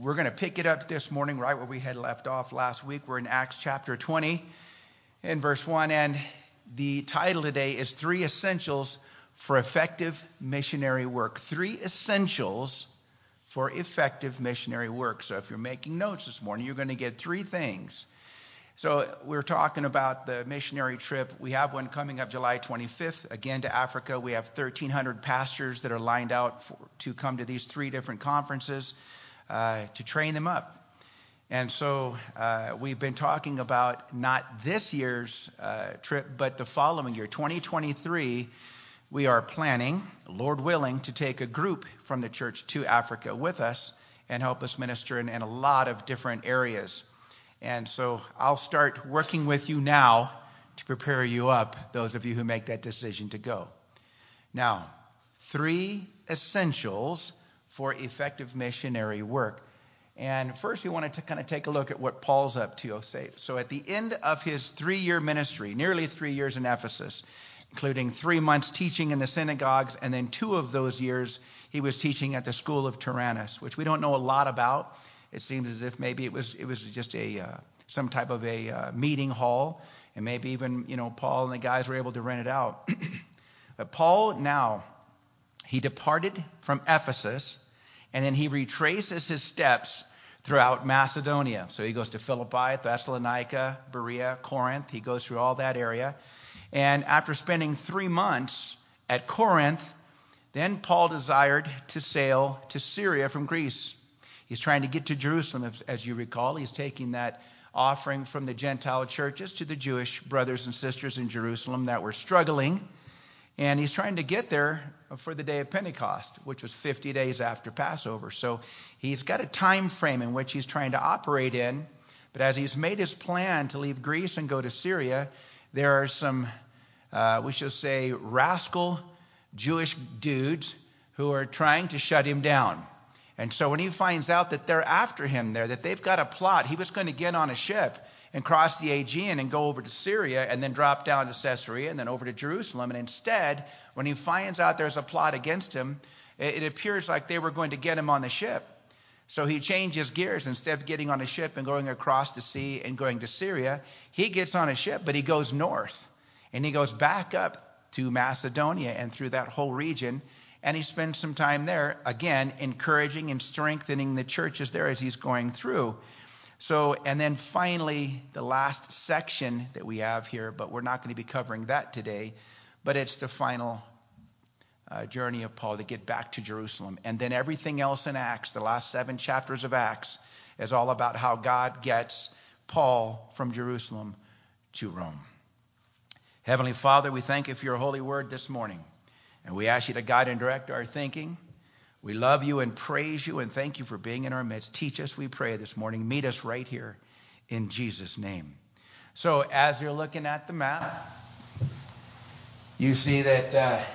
we're going to pick it up this morning right where we had left off last week. We're in Acts chapter 20 and verse 1. And the title today is 3 Essentials for Effective Missionary Work. 3 Essentials for Effective Missionary Work. So if you're making notes this morning, you're going to get 3 things. So we're talking about the missionary trip. We have one coming up July 25th, again to Africa. We have 1,300 pastors that are lined out to come to these 3 different conferences to train them up. And so we've been talking about not this year's trip, but the following year, 2023. We are planning, Lord willing, to take a group from the church to Africa with us and help us minister in a lot of different areas. And so I'll start working with you now to prepare you up, those of you who make that decision to go. Now, 3 essentials for effective missionary work. And first we want to kind of take a look at what Paul's up to. So at the end of his 3-year ministry, nearly 3 years in Ephesus, including 3 months teaching in the synagogues, and then 2 of those years he was teaching at the school of Tyrannus, which we don't know a lot about. It seems as if maybe it was just some type of a meeting hall, and maybe even Paul and the guys were able to rent it out. But Paul now, he departed from Ephesus, and then he retraces his steps throughout Macedonia. So he goes to Philippi, Thessalonica, Berea, Corinth. He goes through all that area. And after spending 3 months at Corinth, then Paul desired to sail to Syria from Greece. He's trying to get to Jerusalem, as you recall. He's taking that offering from the Gentile churches to the Jewish brothers and sisters in Jerusalem that were struggling. And he's trying to get there for the day of Pentecost, which was 50 days after Passover. So he's got a time frame in which he's trying to operate in. But as he's made his plan to leave Greece and go to Syria, there are some, we shall say, rascal Jewish dudes who are trying to shut him down. And so when he finds out that they're after him there, that they've got a plot, he was going to get on a ship and cross the Aegean and go over to Syria and then drop down to Caesarea and then over to Jerusalem. And instead, when he finds out there's a plot against him, it appears like they were going to get him on the ship. So he changes gears. Instead of getting on a ship and going across the sea and going to Syria, he gets on a ship, but he goes north. And he goes back up to Macedonia and through that whole region. And he spends some time there, again, encouraging and strengthening the churches there as he's going through. So, and then finally, the last section that we have here, but we're not going to be covering that today, but it's the final journey of Paul to get back to Jerusalem. And then everything else in Acts, the last 7 chapters of Acts, is all about how God gets Paul from Jerusalem to Rome. Heavenly Father, we thank you for your holy word this morning. And we ask you to guide and direct our thinking. We love you and praise you and thank you for being in our midst. Teach us, we pray, this morning. Meet us right here in Jesus' name. So as you're looking at the map, you see that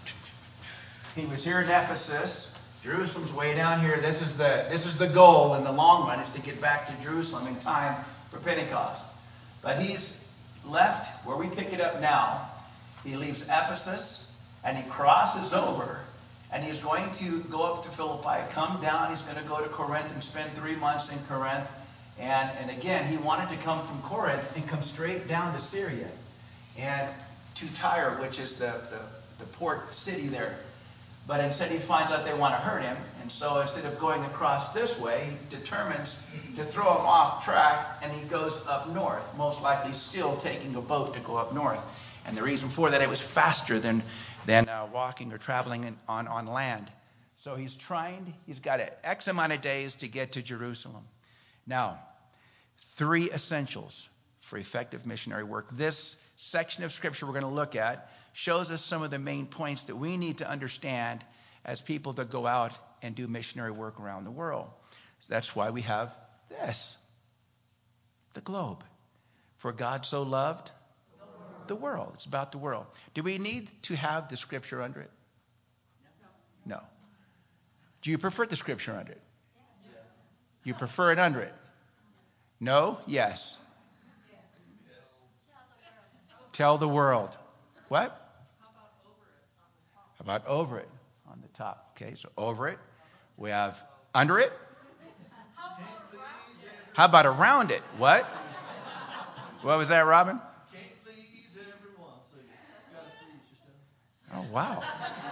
he was here in Ephesus. Jerusalem's way down here. This is the goal in the long run, is to get back to Jerusalem in time for Pentecost. But he's left where we pick it up now. He leaves Ephesus. And he crosses over, and he's going to go up to Philippi, come down. He's going to go to Corinth and spend 3 months in Corinth. And again, he wanted to come from Corinth and come straight down to Syria and to Tyre, which is the port city there. But instead he finds out they want to hurt him. And so instead of going across this way, he determines to throw him off track, and he goes up north, most likely still taking a boat to go up north. And the reason for that, it was faster than walking or traveling on land. So he's got X amount of days to get to Jerusalem. Now, 3 essentials for effective missionary work. This section of scripture we're going to look at shows us some of the main points that we need to understand as people that go out and do missionary work around the world. So that's why we have this, the globe. For God so loved the world. It's about the world. Do we need to have the scripture under it? No. Do you prefer the scripture under it? You prefer it under it? No? Yes. Tell the world. What? How about over it on the top? Okay, so over it. We have under it. How How about around it? What? What was that, Robin? Can't please everyone, so you gotta please yourself. Oh, wow.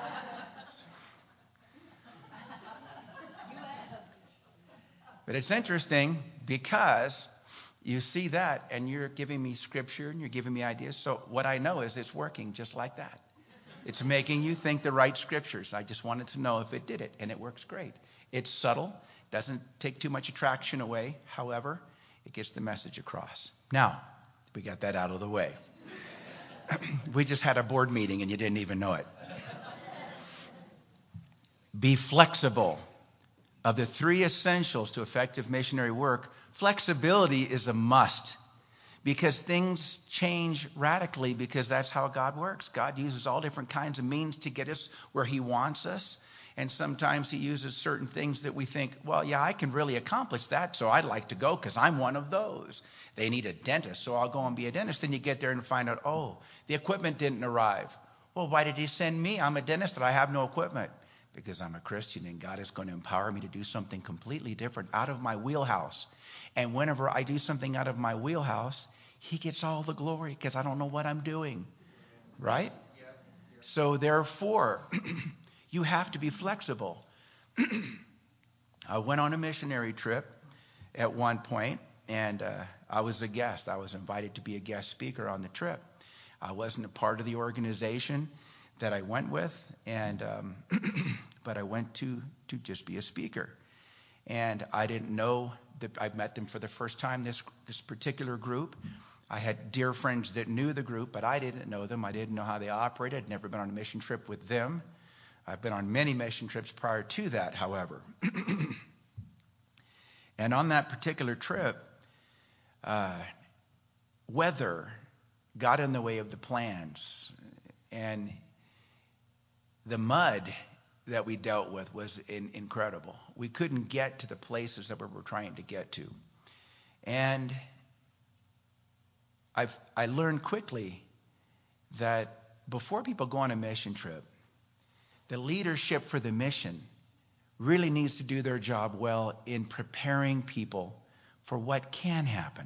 But it's interesting because you see that and you're giving me scripture and you're giving me ideas. So what I know is it's working just like that. It's making you think the right scriptures. I just wanted to know if it did it, and it works great. It's subtle, doesn't take too much attraction away. However, it gets the message across. Now, we got that out of the way. We just had a board meeting and you didn't even know it. Be flexible. Of the 3 essentials to effective missionary work, flexibility is a must. Because things change radically, because that's how God works. God uses all different kinds of means to get us where he wants us. And sometimes he uses certain things that we think, well, yeah, I can really accomplish that, so I'd like to go because I'm one of those. They need a dentist, so I'll go and be a dentist. Then you get there and find out, oh, the equipment didn't arrive. Well, why did he send me? I'm a dentist and I have no equipment. Because I'm a Christian and God is going to empower me to do something completely different out of my wheelhouse. And whenever I do something out of my wheelhouse, he gets all the glory because I don't know what I'm doing. Right? So therefore, you have to be flexible. I went on a missionary trip at one point, and I was a guest. I was invited to be a guest speaker on the trip. I wasn't a part of the organization that I went with, and but I went to just be a speaker. And I didn't know that I met them for the first time, this particular group. I had dear friends that knew the group, but I didn't know them. I didn't know how they operated. I'd never been on a mission trip with them. I've been on many mission trips prior to that, however. And on that particular trip, weather got in the way of the plans. And the mud that we dealt with was incredible. We couldn't get to the places that we were trying to get to. And I learned quickly that before people go on a mission trip, the leadership for the mission really needs to do their job well in preparing people for what can happen.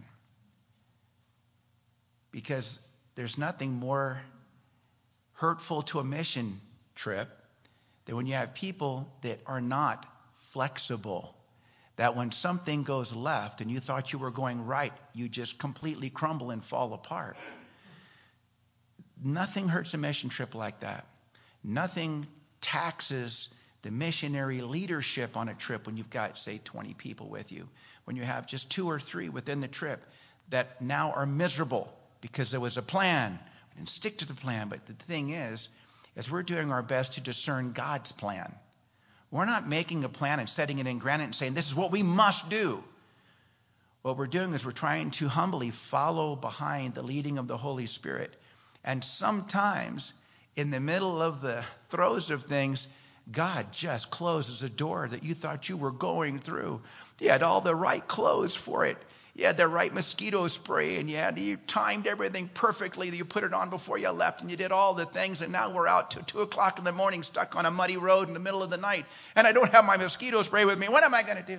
Because there's nothing more hurtful to a mission trip than when you have people that are not flexible. That when something goes left and you thought you were going right, you just completely crumble and fall apart. Nothing hurts a mission trip like that. Nothing taxes the missionary leadership on a trip when you've got, say, 20 people with you. When you have just 2 or 3 within the trip that now are miserable because there was a plan. We didn't stick to the plan. But the thing is we're doing our best to discern God's plan. We're not making a plan and setting it in granite and saying, this is what we must do. What we're doing is we're trying to humbly follow behind the leading of the Holy Spirit. And sometimes in the middle of the throes of things, God just closes a door that you thought you were going through. You had all the right clothes for it. You had the right mosquito spray, and you timed everything perfectly. You put it on before you left, and you did all the things, and now we're out till 2 o'clock in the morning, stuck on a muddy road in the middle of the night, and I don't have my mosquito spray with me. What am I going to do?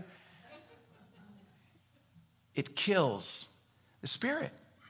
It kills the spirit.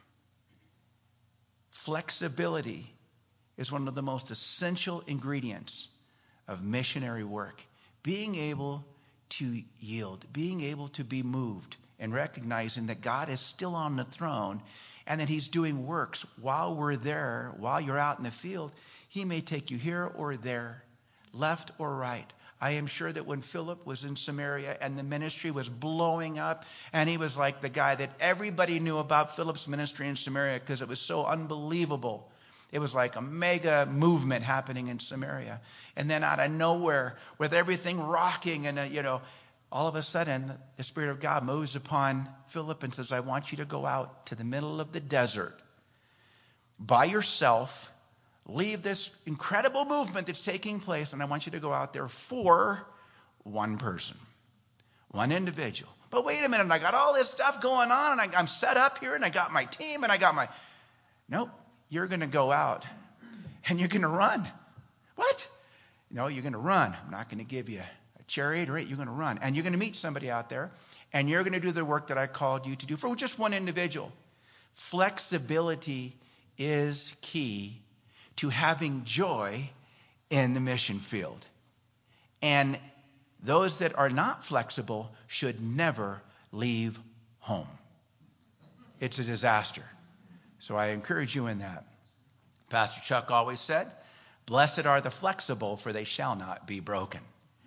Flexibility is one of the most essential ingredients of missionary work. Being able to yield, being able to be moved, and recognizing that God is still on the throne and that he's doing works while we're there, while you're out in the field. He may take you here or there, left or right. I am sure that when Philip was in Samaria and the ministry was blowing up, and he was like the guy that everybody knew about Philip's ministry in Samaria because it was so unbelievable. It was like a mega movement happening in Samaria. And then out of nowhere, with everything rocking and, all of a sudden, the Spirit of God moves upon Philip and says, I want you to go out to the middle of the desert by yourself, leave this incredible movement that's taking place, and I want you to go out there for one person, one individual. But wait a minute, I got all this stuff going on, and I'm set up here, and I got my team, and I got my... Nope, you're going to go out, and you're going to run. What? No, you're going to run. I'm not going to give you chariot or you're going to run, and you're going to meet somebody out there, and you're going to do the work that I called you to do for just one individual. Flexibility is key to having joy in the mission field. And those that are not flexible should never leave home. It's a disaster. So I encourage you in that. Pastor Chuck always said, "Blessed are the flexible, for they shall not be broken."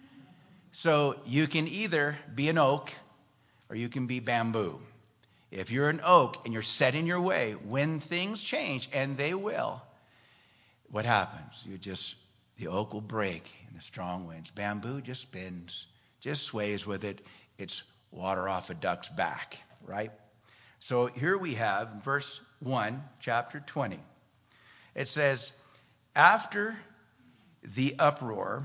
So you can either be an oak or you can be bamboo. If you're an oak and you're set in your way, when things change, and they will, what happens? The oak will break in the strong winds. Bamboo just bends, just sways with it. It's water off a duck's back, right? So here we have verse 1, chapter 20. It says, after the uproar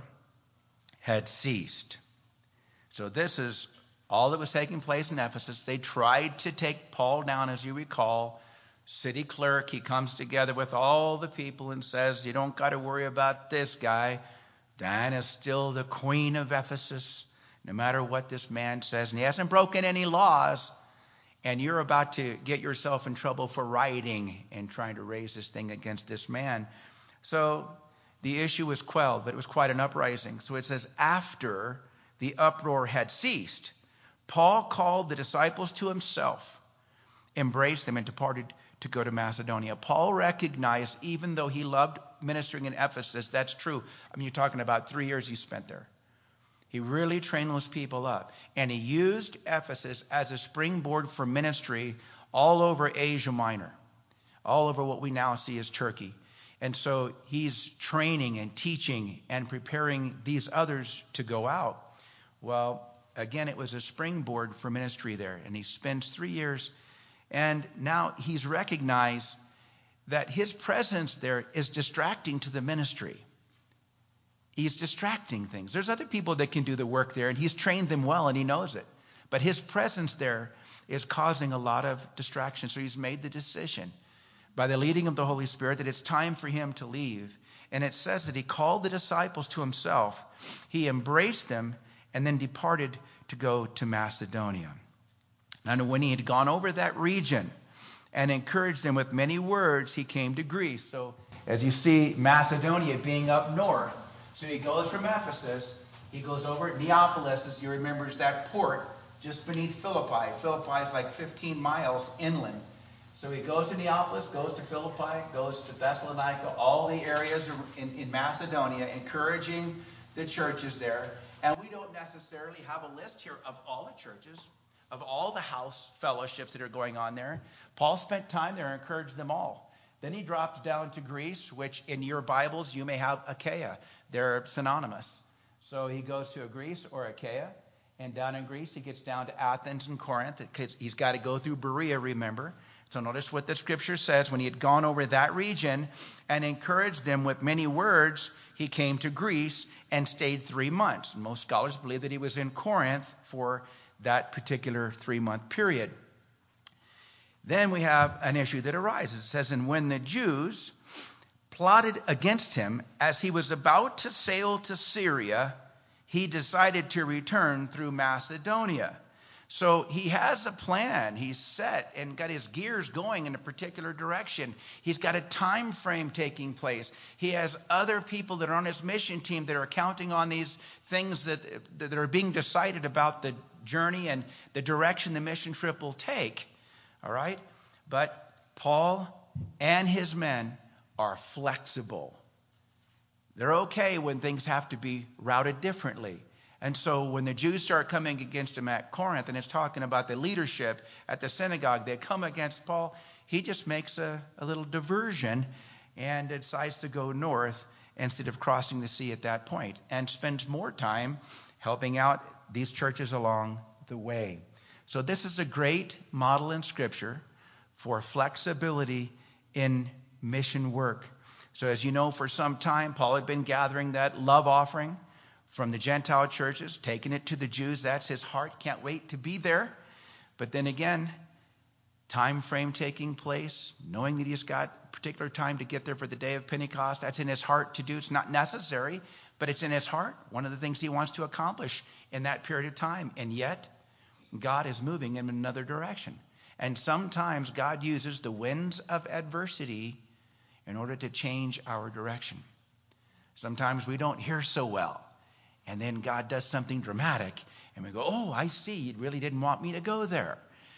had ceased. So this is all that was taking place in Ephesus. They tried to take Paul down, as you recall. City clerk, he comes together with all the people and says, you don't got to worry about this guy. Diana's still the queen of Ephesus, no matter what this man says. And he hasn't broken any laws. And you're about to get yourself in trouble for rioting and trying to raise this thing against this man. So the issue was quelled, but it was quite an uprising. So it says, after the uproar had ceased, Paul called the disciples to himself, embraced them, and departed to go to Macedonia. Paul recognized, even though he loved ministering in Ephesus, that's true. I mean, you're talking about 3 years he spent there. He really trained those people up. And he used Ephesus as a springboard for ministry all over Asia Minor, all over what we now see as Turkey. And so he's training and teaching and preparing these others to go out. Well, again, it was a springboard for ministry there. And he spends 3 years. And now he's recognized that his presence there is distracting to the ministry. He's distracting things. There's other people that can do the work there, and he's trained them well, and he knows it. But his presence there is causing a lot of distraction. So he's made the decision by the leading of the Holy Spirit that it's time for him to leave. And it says that he called the disciples to himself. He embraced them and then departed to go to Macedonia. And when he had gone over that region and encouraged them with many words, he came to Greece. So as you see, Macedonia being up north. So he goes from Ephesus, he goes over to Neapolis, as you remember, is that port just beneath Philippi. Philippi is like 15 miles inland. So he goes to Neapolis, goes to Philippi, goes to Thessalonica, all the areas in Macedonia, encouraging the churches there. And we don't necessarily have a list here of all the churches, of all the house fellowships that are going on there. Paul spent time there and encouraged them all. Then he drops down to Greece, which in your Bibles you may have Achaia. They're synonymous. So he goes to Greece or Achaia, and down in Greece he gets down to Athens and Corinth. He's got to go through Berea, remember. So notice what the scripture says. When he had gone over that region and encouraged them with many words, he came to Greece and stayed 3 months. And most scholars believe that he was in Corinth for that particular 3-month period. Then we have an issue that arises. It says, and when the Jews plotted against him as he was about to sail to Syria, he decided to return through Macedonia. So he has a plan. He's set and got his gears going in a particular direction. He's got a time frame taking place. He has other people that are on his mission team that are counting on these things that are being decided about the journey and the direction the mission trip will take. All right? But Paul and his men are flexible. They're okay when things have to be routed differently. And so when the Jews start coming against him at Corinth, and it's talking about the leadership at the synagogue, they come against Paul, he just makes a little diversion and decides to go north instead of crossing the sea at that point, and spends more time helping out these churches along the way. So this is a great model in Scripture for flexibility in mission work. So as you know, for some time, Paul had been gathering that love offering from the Gentile churches, taking it to the Jews. That's his heart. Can't wait to be there. But then again, time frame taking place, knowing that he's got particular time to get there for the day of Pentecost. That's in his heart to do. It's not necessary, but it's in his heart. One of the things he wants to accomplish in that period of time. And yet, God is moving in another direction. And sometimes God uses the winds of adversity in order to change our direction. Sometimes we don't hear so well, and then God does something dramatic, and we go, oh, I see, He really didn't want me to go there,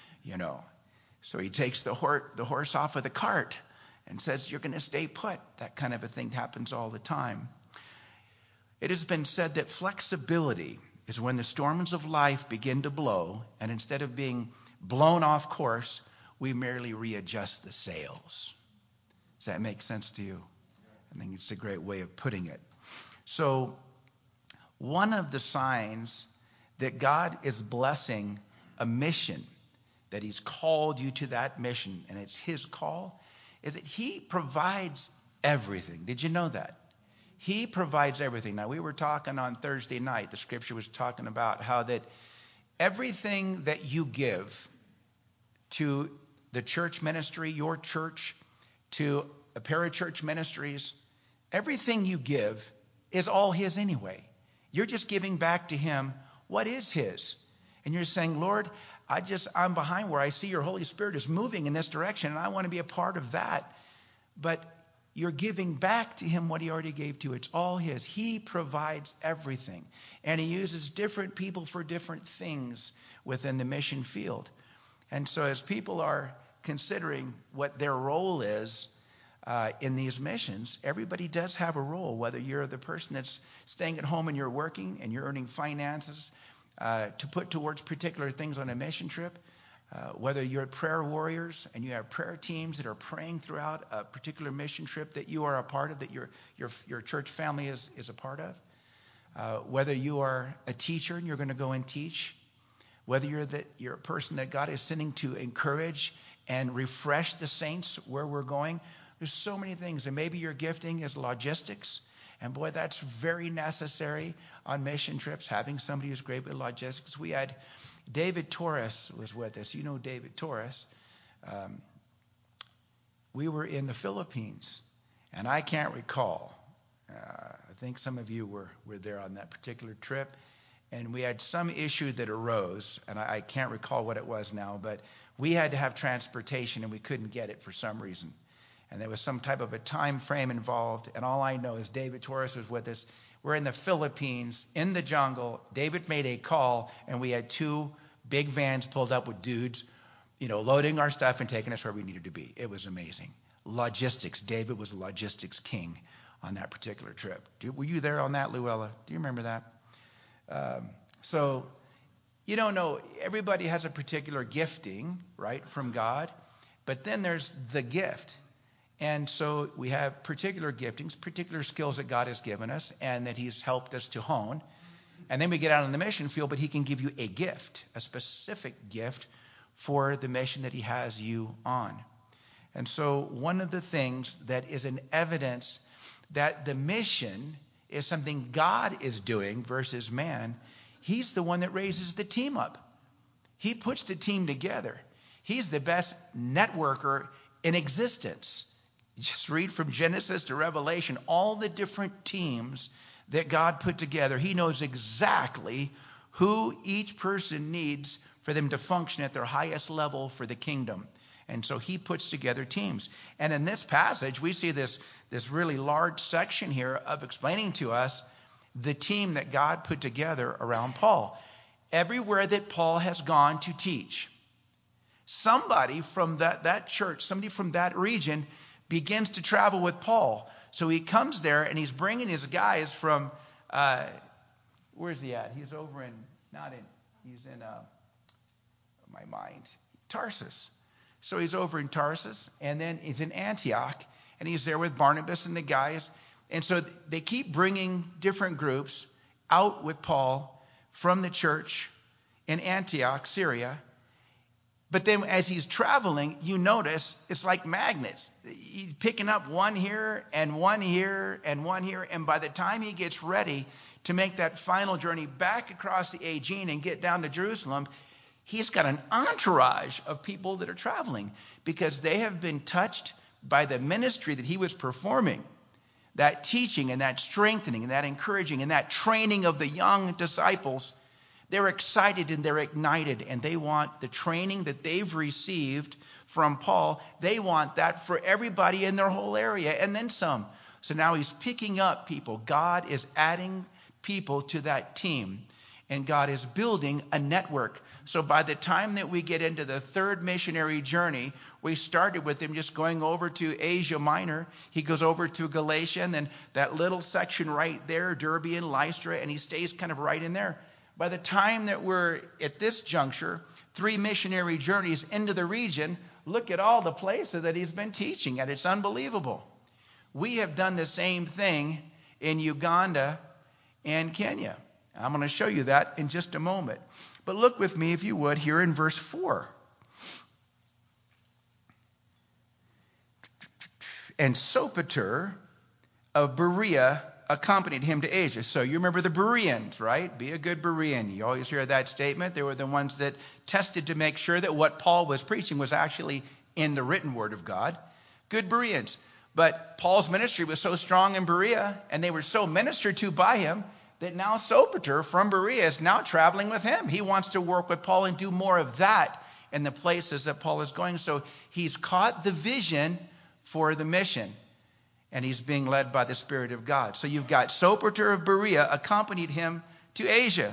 So He takes the horse off of the cart and says, you're going to stay put. That kind of a thing happens all the time. It has been said that flexibility is when the storms of life begin to blow, and instead of being blown off course, we merely readjust the sails. Does that make sense to you? I think it's a great way of putting it. So one of the signs that God is blessing a mission, that He's called you to that mission, and it's His call, is that He provides everything. Did you know that? He provides everything. Now, we were talking on Thursday night. The scripture was talking about how that everything that you give to the church ministry, your church, to a parachurch ministries, everything you give is all His anyway. You're just giving back to Him what is His. And you're saying, Lord, I'm behind where I see your Holy Spirit is moving in this direction, and I want to be a part of that. But you're giving back to Him what He already gave to you. It's all His. He provides everything. And He uses different people for different things within the mission field. And so as people are considering what their role is in these missions, everybody does have a role, whether you're the person that's staying at home and you're working and you're earning finances to put towards particular things on a mission trip, whether you're prayer warriors and you have prayer teams that are praying throughout a particular mission trip that you are a part of, that your church family is a part of, whether you are a teacher and you're going to go and teach, whether you're a person that God is sending to encourage and refresh the saints where we're going. There's so many things. And maybe your gifting is logistics. And boy, that's very necessary on mission trips, having somebody who's great with logistics. We had David Torres was with us. You know David Torres. We were in the Philippines, and I can't recall. I think some of you were there on that particular trip. And we had some issue that arose, and I can't recall what it was now, but we had to have transportation, and we couldn't get it for some reason. And there was some type of a time frame involved. And all I know is David Torres was with us. We're in the Philippines, in the jungle. David made a call, and we had 2 big vans pulled up with dudes, loading our stuff and taking us where we needed to be. It was amazing. Logistics. David was a logistics king on that particular trip. Were you there on that, Luella? Do you remember that? So you don't know. Everybody has a particular gifting, right, from God. But then there's the gift. And so we have particular giftings, particular skills that God has given us and that He's helped us to hone. And then we get out on the mission field, but He can give you a gift, a specific gift for the mission that He has you on. And so one of the things that is an evidence that the mission is something God is doing versus man, He's the one that raises the team up. He puts the team together. He's the best networker in existence. Just read from Genesis to Revelation, all the different teams that God put together. He knows exactly who each person needs for them to function at their highest level for the kingdom. And so He puts together teams. And in this passage, we see this really large section here of explaining to us the team that God put together around Paul. Everywhere that Paul has gone to teach, somebody from that church, somebody from that region begins to travel with Paul. So he comes there and he's bringing his guys from, where's he at? He's over in, he's in my mind, Tarsus. So he's over in Tarsus, and then he's in Antioch, and he's there with Barnabas and the guys. And so they keep bringing different groups out with Paul from the church in Antioch, Syria. But then as he's traveling, you notice it's like magnets. He's picking up one here and one here and one here. And by the time he gets ready to make that final journey back across the Aegean and get down to Jerusalem, he's got an entourage of people that are traveling because they have been touched by the ministry that he was performing. That teaching and that strengthening and that encouraging and that training of the young disciples They're excited and they're ignited, and they want the training that they've received from Paul. They want that for everybody in their whole area, and then some. So now he's picking up people. God is adding people to that team, and God is building a network. So by the time that we get into the third missionary journey, we started with him just going over to Asia Minor. He goes over to Galatia, and then that little section right there, Derbe and Lystra, and he stays kind of right in there. By the time that we're at this juncture, 3 missionary journeys into the region, look at all the places that he's been teaching at. It's unbelievable. We have done the same thing in Uganda and Kenya. I'm going to show you that in just a moment. But look with me, if you would, here in verse 4. And Sopater of Berea accompanied him to Asia. So you remember the Bereans, right? Be a good Berean. You always hear that statement. They were the ones that tested to make sure that what Paul was preaching was actually in the written word of God. Good Bereans. But Paul's ministry was so strong in Berea, and they were so ministered to by him, that now Sopater from Berea is now traveling with him. He wants to work with Paul and do more of that in the places that Paul is going. So he's caught the vision for the mission, and he's being led by the Spirit of God. So you've got Sopater of Berea accompanied him to Asia.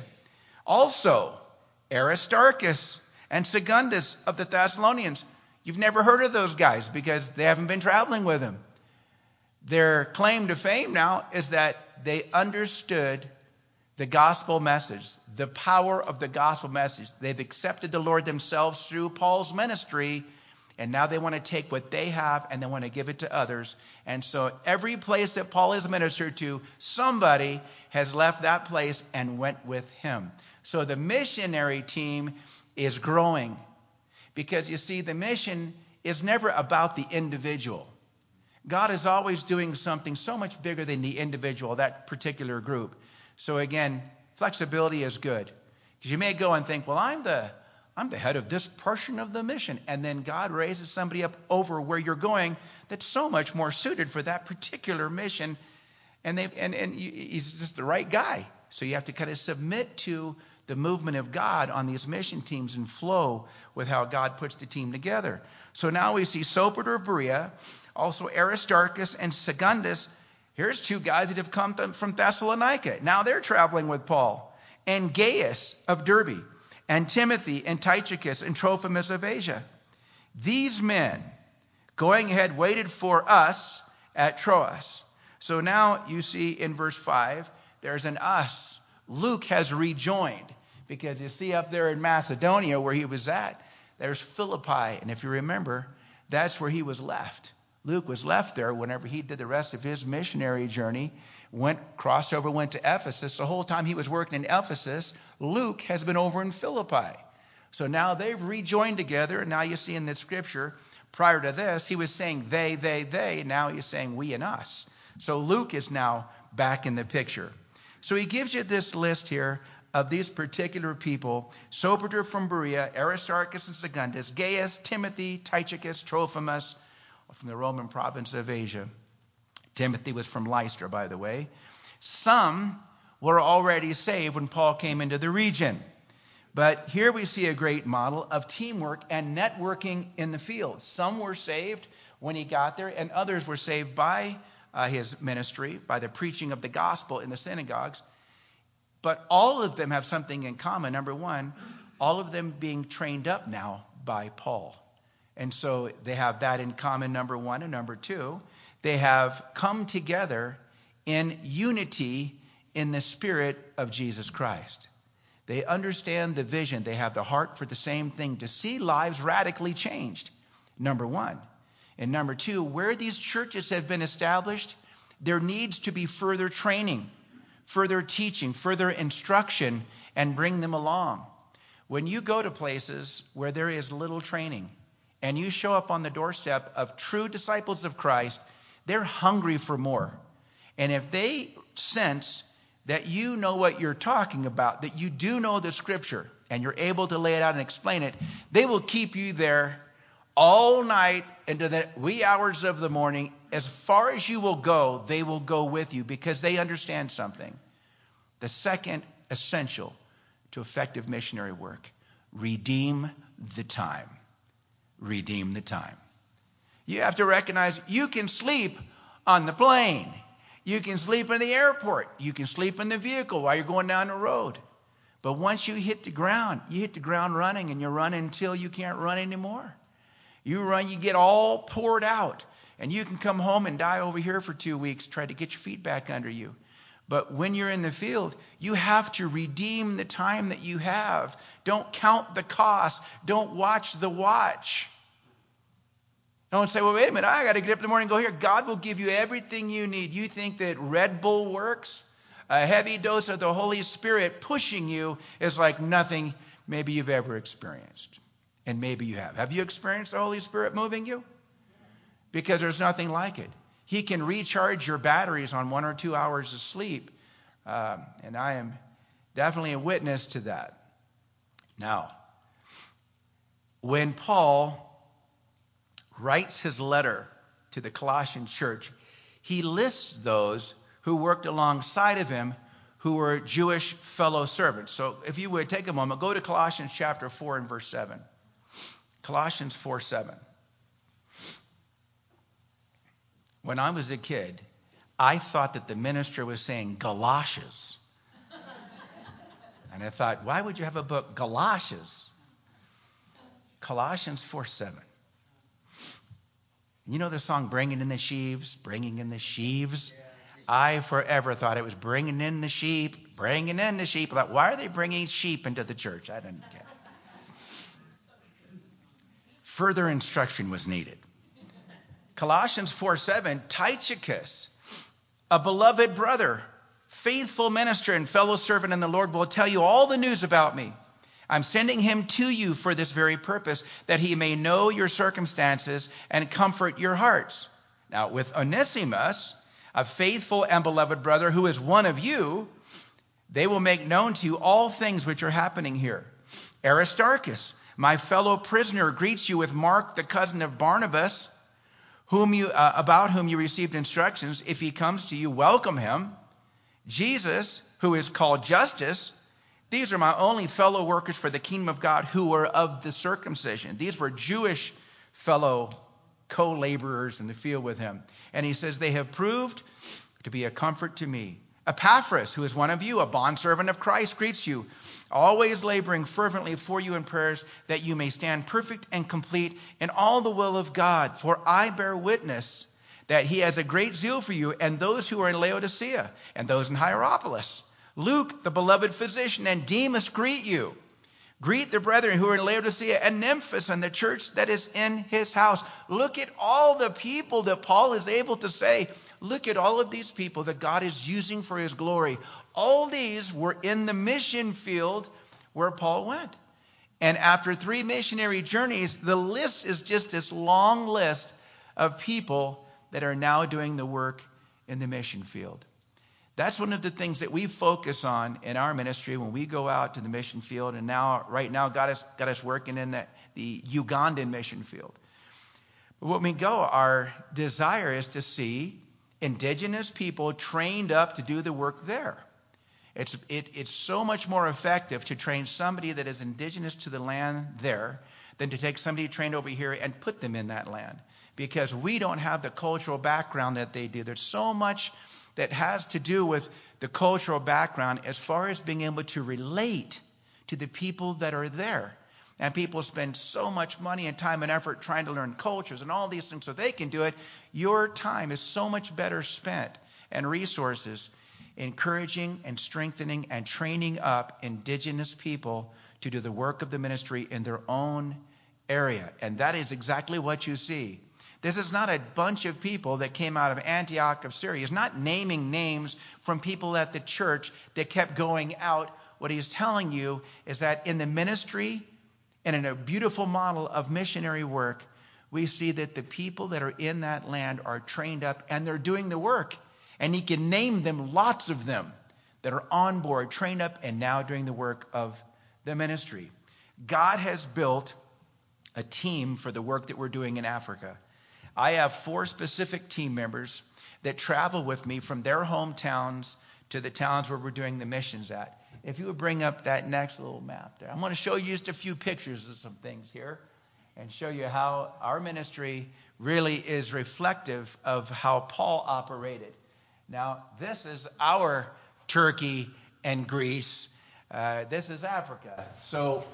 Also, Aristarchus and Secundus of the Thessalonians. You've never heard of those guys because they haven't been traveling with him. Their claim to fame now is that they understood the gospel message, the power of the gospel message. They've accepted the Lord themselves through Paul's ministry, and now they want to take what they have and they want to give it to others. And so every place that Paul has ministered to, somebody has left that place and went with him. So the missionary team is growing, because you see, the mission is never about the individual. God is always doing something so much bigger than the individual, that particular group. So again, flexibility is good. Because you may go and think, well, I'm the head of this portion of the mission. And then God raises somebody up over where you're going that's so much more suited for that particular mission. And he's just the right guy. So you have to kind of submit to the movement of God on these mission teams and flow with how God puts the team together. So now we see Sopater of Berea, also Aristarchus and Secundus. Here's 2 guys that have come from Thessalonica. Now they're traveling with Paul. And Gaius of Derbe, and Timothy and Tychicus and Trophimus of Asia. These men, going ahead, waited for us at Troas. So now you see in verse 5, there's an us. Luke has rejoined, because you see up there in Macedonia where he was at, there's Philippi. And if you remember, that's where he was left. Luke was left there whenever he did the rest of his missionary journey, crossed over, went to Ephesus. The whole time he was working in Ephesus, Luke has been over in Philippi. So now they've rejoined together. And now you see in the scripture, prior to this, he was saying they. Now he's saying we and us. So Luke is now back in the picture. So he gives you this list here of these particular people: Sopater from Berea, Aristarchus and Secundus, Gaius, Timothy, Tychicus, Trophimus from the Roman province of Asia. Timothy was from Lystra, by the way. Some were already saved when Paul came into the region. But here we see a great model of teamwork and networking in the field. Some were saved when he got there, and others were saved by his ministry, by the preaching of the gospel in the synagogues. But all of them have something in common. Number one, all of them being trained up now by Paul. And so they have that in common, number one. And number two, they have come together in unity in the Spirit of Jesus Christ. They understand the vision. They have the heart for the same thing, to see lives radically changed, number one. And number two, where these churches have been established, there needs to be further training, further teaching, further instruction, and bring them along. When you go to places where there is little training, and you show up on the doorstep of true disciples of Christ, they're hungry for more. And if they sense that you know what you're talking about, that you do know the scripture, and you're able to lay it out and explain it, they will keep you there all night into the wee hours of the morning. As far as you will go, they will go with you, because they understand something. The second essential to effective missionary work. Redeem the time. Redeem the time. You have to recognize you can sleep on the plane. You can sleep in the airport. You can sleep in the vehicle while you're going down the road. But once you hit the ground, you hit the ground running, and you run until you can't run anymore. You run, you get all poured out, and you can come home and die over here for 2 weeks, try to get your feet back under you. But when you're in the field, you have to redeem the time that you have. Don't count the cost. Don't watch the watch. Don't say, well, wait a minute, I got to get up in the morning and go here. God will give you everything you need. You think that Red Bull works? A heavy dose of the Holy Spirit pushing you is like nothing maybe you've ever experienced. And maybe you have. Have you experienced the Holy Spirit moving you? Because there's nothing like it. He can recharge your batteries on 1 or 2 hours of sleep. And I am definitely a witness to that. Now, when Paul writes his letter to the Colossian church, he lists those who worked alongside of him who were Jewish fellow servants. So if you would take a moment, go to Colossians chapter 4 and verse 7. Colossians 4:7. When I was a kid, I thought that the minister was saying galoshes. And I thought, why would you have a book, Galoshes? Colossians 4:7. You know the song, Bringing in the Sheaves? Bringing in the Sheaves? I forever thought it was bringing in the sheep, bringing in the sheep. I thought, why are they bringing sheep into the church? I didn't get it. Further instruction was needed. Colossians 4:7, Tychicus, a beloved brother, faithful minister and fellow servant in the Lord, will tell you all the news about me. I'm sending him to you for this very purpose, that he may know your circumstances and comfort your hearts. Now, with Onesimus, a faithful and beloved brother who is one of you, they will make known to you all things which are happening here. Aristarchus, my fellow prisoner, greets you with Mark, the cousin of Barnabas, about whom you received instructions. If he comes to you, welcome him. Jesus, who is called Justus, these are my only fellow workers for the kingdom of God who were of the circumcision. These were Jewish fellow co-laborers in the field with him. And he says, they have proved to be a comfort to me. Epaphras, who is one of you, a bondservant of Christ, greets you, always laboring fervently for you in prayers, that you may stand perfect and complete in all the will of God. For I bear witness that he has a great zeal for you, and those who are in Laodicea, and those in Hierapolis. Luke, the beloved physician, and Demas greet you. Greet the brethren who are in Laodicea, and Nymphas, and the church that is in his house. Look at all the people that Paul is able to say, look at all of these people that God is using for his glory. All these were in the mission field where Paul went. And after 3 missionary journeys, the list is just this long list of people that are now doing the work in the mission field. That's one of the things that we focus on in our ministry when we go out to the mission field. And right now, God got us working in the Ugandan mission field. But when we go, our desire is to see indigenous people trained up to do the work there. It's so much more effective to train somebody that is indigenous to the land there than to take somebody trained over here and put them in that land. Because we don't have the cultural background that they do. There's so much that has to do with the cultural background as far as being able to relate to the people that are there. And people spend so much money and time and effort trying to learn cultures and all these things so they can do it. Your time is so much better spent, and resources encouraging and strengthening and training up indigenous people to do the work of the ministry in their own area. And that is exactly what you see. This is not a bunch of people that came out of Antioch of Syria. He's not naming names from people at the church that kept going out. What he's telling you is that in the ministry and in a beautiful model of missionary work, we see that the people that are in that land are trained up and they're doing the work. And he can name them, lots of them, that are on board, trained up, and now doing the work of the ministry. God has built a team for the work that we're doing in Africa. I have 4 specific team members that travel with me from their hometowns to the towns where we're doing the missions at. if you would bring up that next little map there. I'm going to show you just a few pictures of some things here and show you how our ministry really is reflective of how Paul operated. Now, this is our Turkey and Greece. This is Africa. So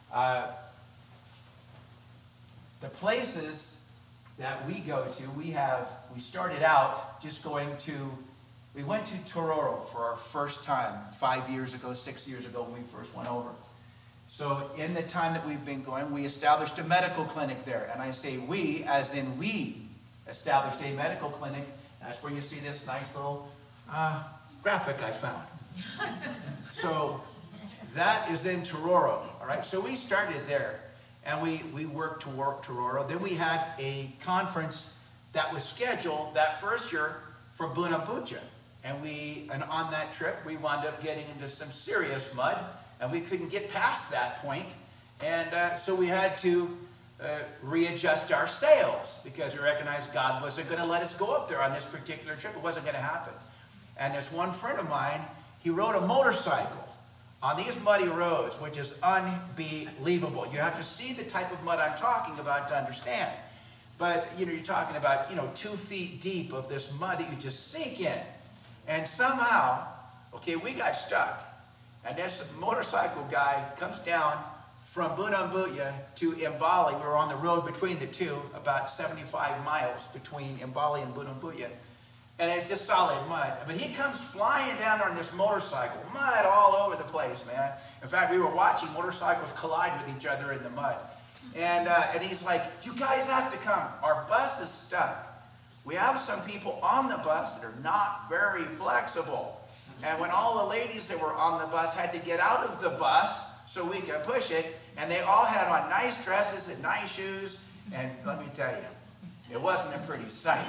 the places that we go to, we started out just we went to Tororo for our first time 5 years ago, 6 years ago when we first went over. So in the time that we've been going, we established a medical clinic there. And I say we, as in we established a medical clinic. That's where you see this nice little graphic I found. So that is in Tororo. All right. So we started there, and we worked to Tororo. Then we had a conference that was scheduled that first year for Bunabuja. And on that trip, we wound up getting into some serious mud, and we couldn't get past that point. And so we had to readjust our sails because we recognized God wasn't going to let us go up there on this particular trip. It wasn't going to happen. And this one friend of mine, he rode a motorcycle on these muddy roads, which is unbelievable. You have to see the type of mud I'm talking about to understand. But, you're talking about, 2 feet deep of this mud that you just sink in. And somehow, we got stuck. And this motorcycle guy comes down from Bunabuja to Mbali. We were on the road between the two, about 75 miles between Mbali and Bunabuja. And it's just solid mud. But he comes flying down on this motorcycle. Mud all over the place, man. In fact, we were watching motorcycles collide with each other in the mud. And he's like, you guys have to come. Our bus is stuck. We have some people on the bus that are not very flexible. And when all the ladies that were on the bus had to get out of the bus so we could push it, and they all had on nice dresses and nice shoes, and let me tell you, it wasn't a pretty sight.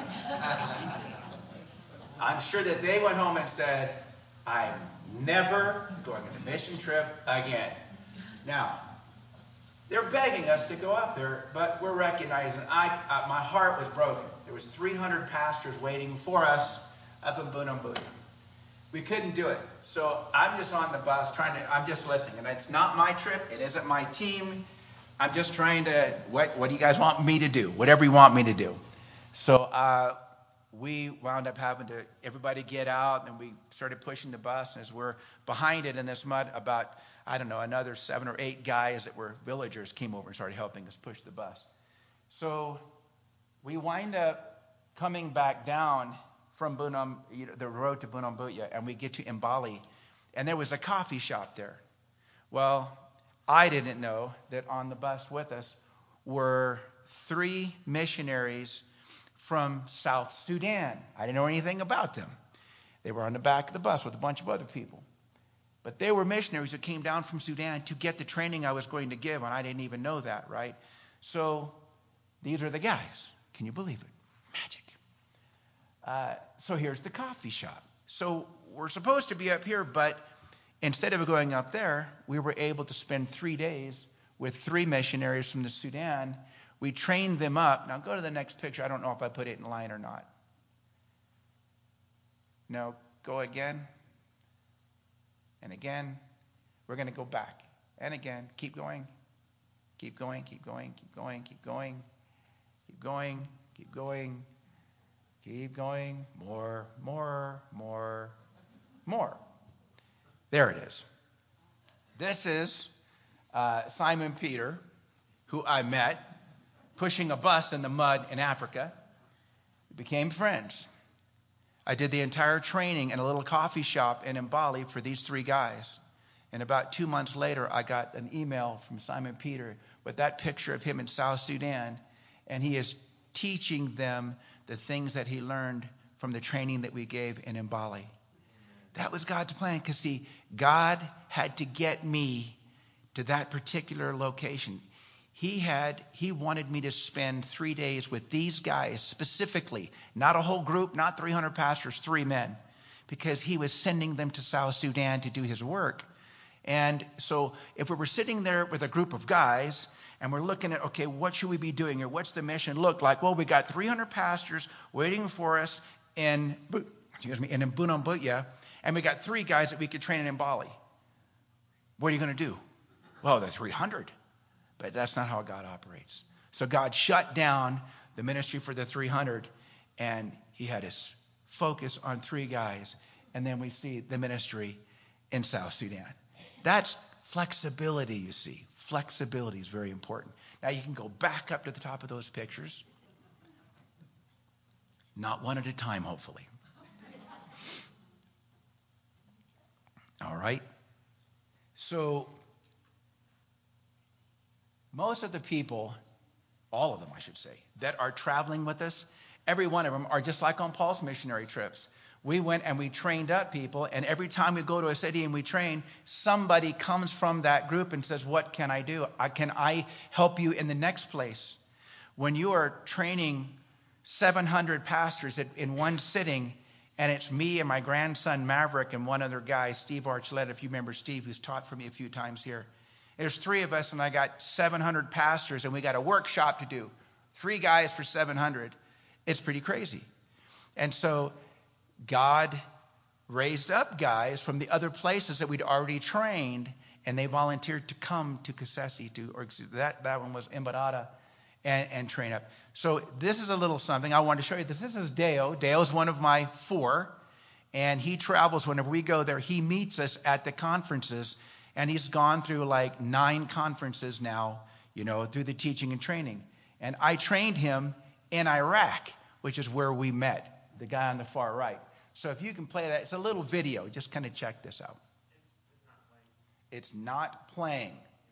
I'm sure that they went home and said, I'm never going on a mission trip again. Now, they're begging us to go up there, but we're recognizing my heart was broken. There was 300 pastors waiting for us up in Bunabuja. We couldn't do it. So I'm just on the bus I'm just listening. And it's not my trip. It isn't my team. I'm just trying to, what do you guys want me to do? Whatever you want me to do. So we wound up having to, everybody get out, and we started pushing the bus. And as we're behind it in this mud, about, another 7 or 8 guys that were villagers came over and started helping us push the bus. So we wind up coming back down from the road to Bunabuja, and we get to Mbali, and there was a coffee shop there. Well, I didn't know that on the bus with us were 3 missionaries from South Sudan. I didn't know anything about them. They were on the back of the bus with a bunch of other people. But they were missionaries who came down from Sudan to get the training I was going to give, and I didn't even know that, right? So these are the guys. Can you believe it? Magic. So here's the coffee shop. So we're supposed to be up here, but instead of going up there, we were able to spend 3 days with 3 missionaries from the Sudan. We trained them up. Now go to the next picture. I don't know if I put it in line or not. No, go again. And again. We're going to go back. And again. Keep going. Keep going. Keep going. Keep going. Keep going. Keep going. Keep going. Keep going. More. More. More. More. There it is. This is Simon Peter, who I met pushing a bus in the mud in Africa. We became friends. I did the entire training in a little coffee shop in Mbali for these 3 guys. And about 2 months later, I got an email from Simon Peter with that picture of him in South Sudan. And he is teaching them the things that he learned from the training that we gave in Mbali. That was God's plan, because see, God had to get me to that particular location. He wanted me to spend 3 days with these guys specifically, not a whole group, not 300 pastors, 3 men, because he was sending them to South Sudan to do his work. And so if we were sitting there with a group of guys and we're looking at, okay, what should we be doing here? What's the mission look like? Well, we got 300 pastors waiting for us in Bunabuja, and we got 3 guys that we could train in Mbali. What are you going to do? Well, the 300. But that's not how God operates. So God shut down the ministry for the 300, and he had his focus on 3 guys. And then we see the ministry in South Sudan. That's flexibility, you see. Flexibility is very important. Now you can go back up to the top of those pictures. Not one at a time, hopefully. All right. So most of the people, all of them I should say, that are traveling with us, every one of them are just like on Paul's missionary trips. We went and we trained up people, and every time we go to a city and we train, somebody comes from that group and says, what can I do? Can I help you in the next place? When you are training 700 pastors in one sitting, and it's me and my grandson Maverick and one other guy, Steve Archuleta, if you remember Steve, who's taught for me a few times here. There's 3 of us, and I got 700 pastors, and we got a workshop to do. 3 guys for 700. It's pretty crazy. And so God raised up guys from the other places that we'd already trained, and they volunteered to come to Kasese, that one was Imbarara, and train up. So this is a little something I wanted to show you. This is Deo. Deo's one of my 4, and he travels whenever we go there. He meets us at the conferences, and he's gone through like 9 conferences now, through the teaching and training. And I trained him in Iraq, which is where we met, the guy on the far right. So if you can play that, it's a little video. Just kind of check this out. It's not playing.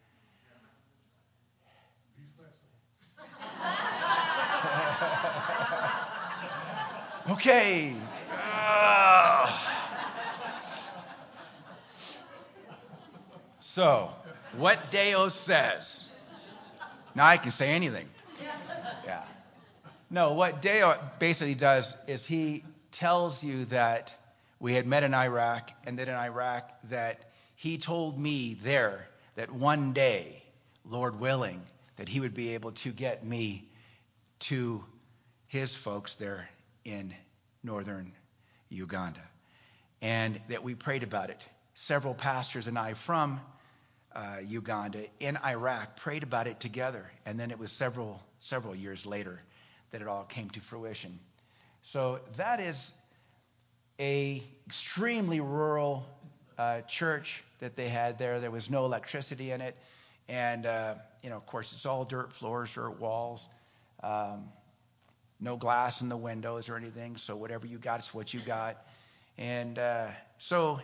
Okay. So, what Deo says. Now I can say anything. Yeah. No, what Deo basically does is he tells you that we had met in Iraq, and that in Iraq that he told me there that one day, Lord willing, that he would be able to get me to his folks there in northern Uganda. And that we prayed about it. Several pastors and I from Uganda in Iraq prayed about it together. And then it was several years later that it all came to fruition. So that is a extremely rural church that they had there. There was no electricity in it. And, of course, it's all dirt floors, dirt walls. No glass in the windows or anything. So whatever you got, it's what you got. And so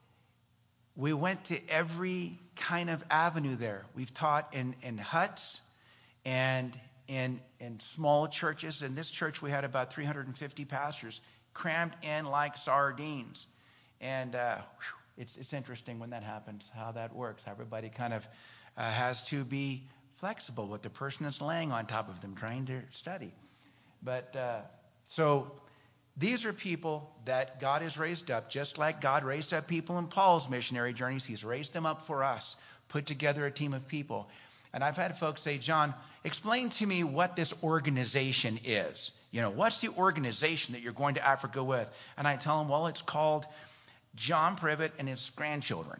we went to every kind of avenue there. We've taught in huts and in small churches. In this church, we had about 350 pastors crammed in like sardines. And it's interesting when that happens, how that works. Everybody kind of has to be flexible with the person that's laying on top of them trying to study. But so these are people that God has raised up, just like God raised up people in Paul's missionary journeys. He's raised them up for us, put together a team of people. And I've had folks say, John, explain to me what this organization is. What's the organization that you're going to Africa with? And I tell them, well, it's called John Privet and his grandchildren.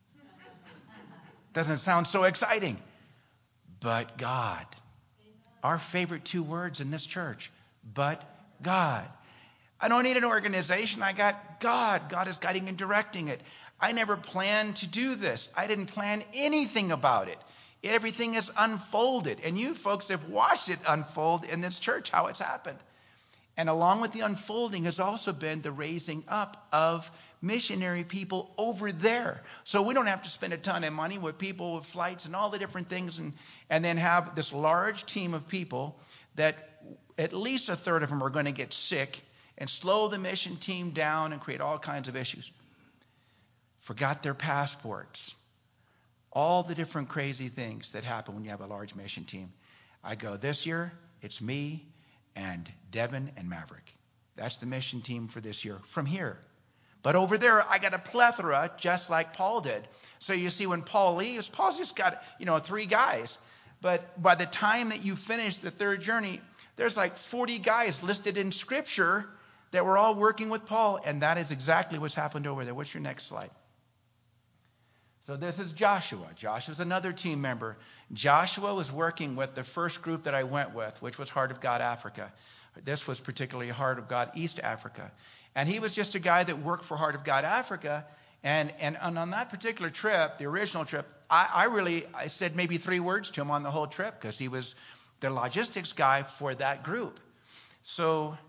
Doesn't sound so exciting. But God. Our favorite 2 words in this church. But God. I don't need an organization. I got God. God is guiding and directing it. I never planned to do this. I didn't plan anything about it. Everything is unfolded. And you folks have watched it unfold in this church, how it's happened. And along with the unfolding has also been the raising up of missionary people over there. So we don't have to spend a ton of money with people with flights and all the different things and then have this large team of people that at least a third of them are going to get sick and slow the mission team down and create all kinds of issues. Forgot their passports. All the different crazy things that happen when you have a large mission team. I go, this year, it's me and Devin and Maverick. That's the mission team for this year from here. But over there, I got a plethora just like Paul did. So you see, when Paul leaves, Paul's just got, 3 guys. But by the time that you finish the 3rd journey, there's like 40 guys listed in Scripture that were all working with Paul. And that is exactly what's happened over there. What's your next slide? So this is Joshua. Joshua's another team member. Joshua was working with the first group that I went with, which was Heart of God Africa. This was particularly Heart of God East Africa. And he was just a guy that worked for Heart of God Africa. And on that particular trip, the original trip, I said maybe 3 words to him on the whole trip because he was the logistics guy for that group. So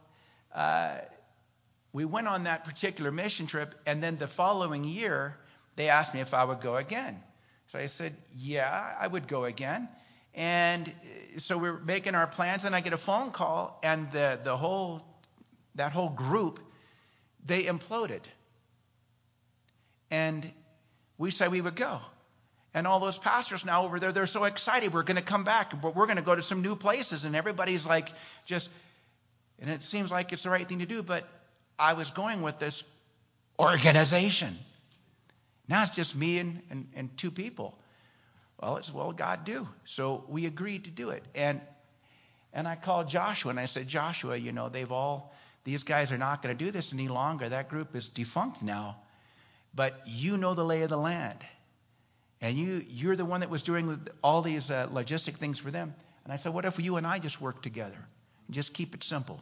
we went on that particular mission trip, and then the following year, they asked me if I would go again. So I said, yeah, I would go again. And so we're making our plans, and I get a phone call, and that whole group, they imploded. And we said we would go. And all those pastors now over there, they're so excited. We're going to come back, but we're going to go to some new places. And everybody's like and it seems like it's the right thing to do, but I was going with this organization. Now it's just me and 2 people. Well, it's will God do. So we agreed to do it. And I called Joshua and I said, Joshua, these guys are not going to do this any longer. That group is defunct now. But you know the lay of the land. And you're the one that was doing all these logistic things for them. And I said, what if you and I just work together? And just keep it simple.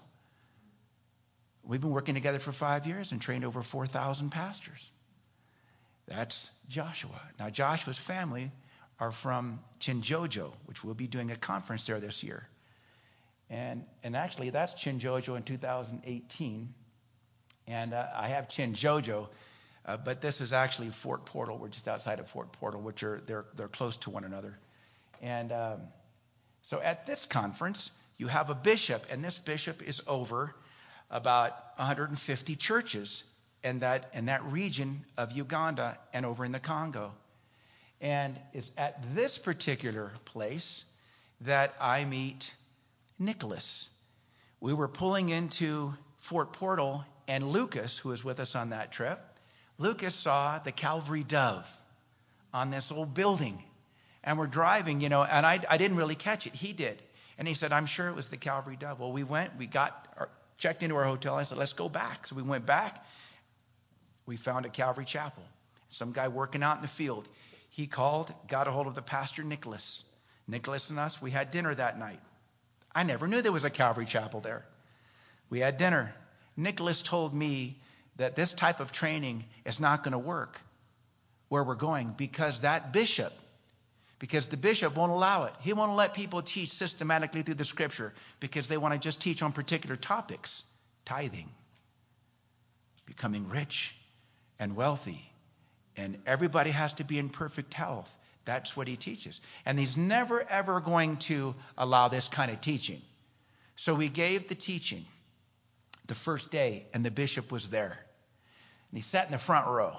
We've been working together for 5 years and trained over 4,000 pastors. That's Joshua. Now, Joshua's family are from Chinjojo, which we'll be doing a conference there this year. And actually, that's Chinjojo in 2018. And I have Chinjojo, but this is actually Fort Portal. We're just outside of Fort Portal, which they're close to one another. And so at this conference, you have a bishop, and this bishop is over about 150 churches in that region of Uganda and over in the Congo. And it's at this particular place that I meet Nicholas. We were pulling into Fort Portal, and Lucas, who was with us on that trip, Lucas saw the Calvary Dove on this old building. And we're driving, and I didn't really catch it. He did. And he said, I'm sure it was the Calvary Dove. Well, we went, checked into our hotel. I said, let's go back. So we went back. We found a Calvary Chapel. Some guy working out in the field. He called, got a hold of the pastor, Nicholas. Nicholas and us, we had dinner that night. I never knew there was a Calvary Chapel there. We had dinner. Nicholas told me that this type of training is not going to work where we're going because the bishop won't allow it. He won't let people teach systematically through the scripture because they want to just teach on particular topics. Tithing, becoming rich and wealthy, and everybody has to be in perfect health. That's what he teaches. And he's never, ever going to allow this kind of teaching. So we gave the teaching the first day, and the bishop was there. And he sat in the front row,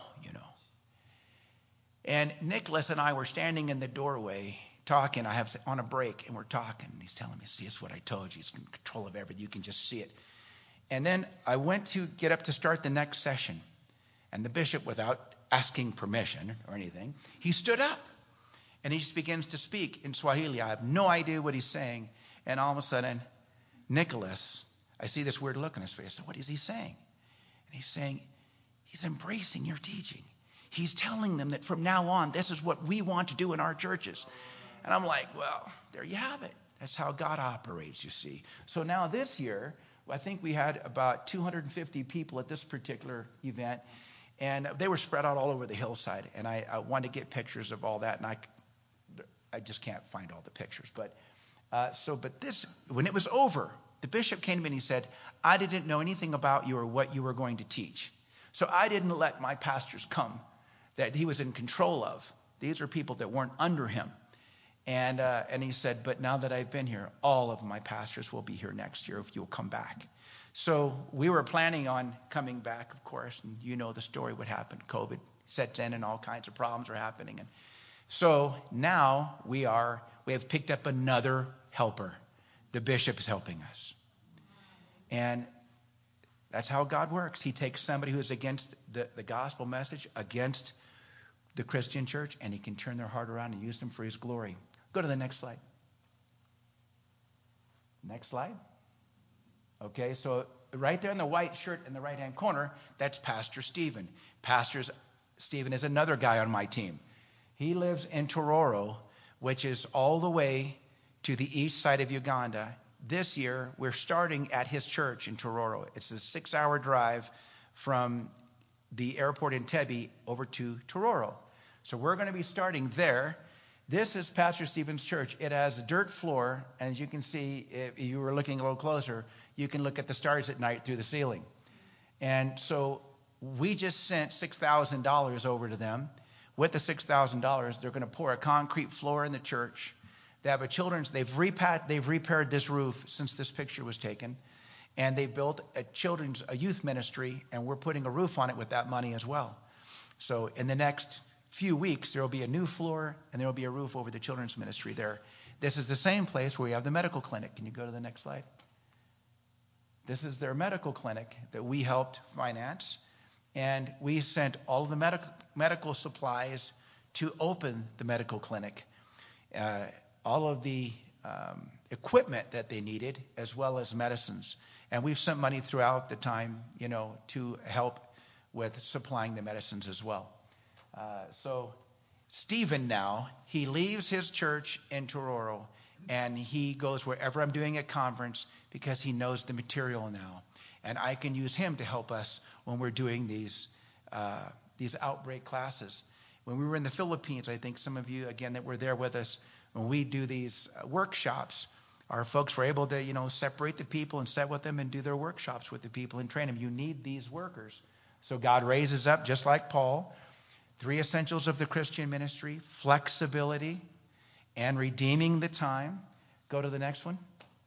And Nicholas and I were standing in the doorway talking. I have on a break, and we're talking. And he's telling me, see, it's what I told you. He's in control of everything. You can just see it. And then I went to get up to start the next session. And the bishop, without asking permission or anything, he stood up. And he just begins to speak in Swahili. I have no idea what he's saying. And all of a sudden, Nicholas, I see this weird look on his face. I said, what is he saying? And he's saying, he's embracing your teaching. He's telling them that from now on, this is what we want to do in our churches. And I'm like, well, there you have it. That's how God operates, you see. So now this year, I think we had about 250 people at this particular event. And they were spread out all over the hillside. And I wanted to get pictures of all that. And I just can't find all the pictures. But when it was over, the bishop came to me and he said, I didn't know anything about you or what you were going to teach. So I didn't let my pastors come that he was in control of. These are people that weren't under him. And he said, but now that I've been here, all of my pastors will be here next year if you'll come back. So we were planning on coming back, of course, and you know the story, what happened. COVID sets in and all kinds of problems are happening. And so now we have picked up another helper. The bishop is helping us. And that's how God works. He takes somebody who's against the gospel message, against the Christian church, and he can turn their heart around and use them for his glory. Go to the next slide. Next slide. Okay, so right there in the white shirt in the right-hand corner, that's Pastor Stephen. Pastor Stephen is another guy on my team. He lives in Tororo, which is all the way to the east side of Uganda. This year, we're starting at his church in Tororo. It's a 6-hour drive from the airport in Entebbe over to Tororo. So we're going to be starting there. This is Pastor Stephen's church. It has a dirt floor, and as you can see, if you were looking a little closer, you can look at the stars at night through the ceiling. And so we just sent $6,000 over to them. With the $6,000, they're going to pour a concrete floor in the church. They have they've repaired this roof since this picture was taken. And they built a youth ministry, and we're putting a roof on it with that money as well. So in the next few weeks, there will be a new floor, and there will be a roof over the children's ministry there. This is the same place where we have the medical clinic. Can you go to the next slide? This is their medical clinic that we helped finance. And we sent all of the medical supplies to open the medical clinic. All of the equipment that they needed, as well as medicines. And we've sent money throughout the time, to help with supplying the medicines as well. So Stephen now, he leaves his church in Tororo, and he goes wherever I'm doing a conference because he knows the material now. And I can use him to help us when we're doing these outbreak classes. When we were in the Philippines, I think some of you, again, that were there with us, when we do these workshops, our folks were able to, separate the people and sit with them and do their workshops with the people and train them. You need these workers. So God raises up, just like Paul, 3 essentials of the Christian ministry: flexibility and redeeming the time. Go to the next one.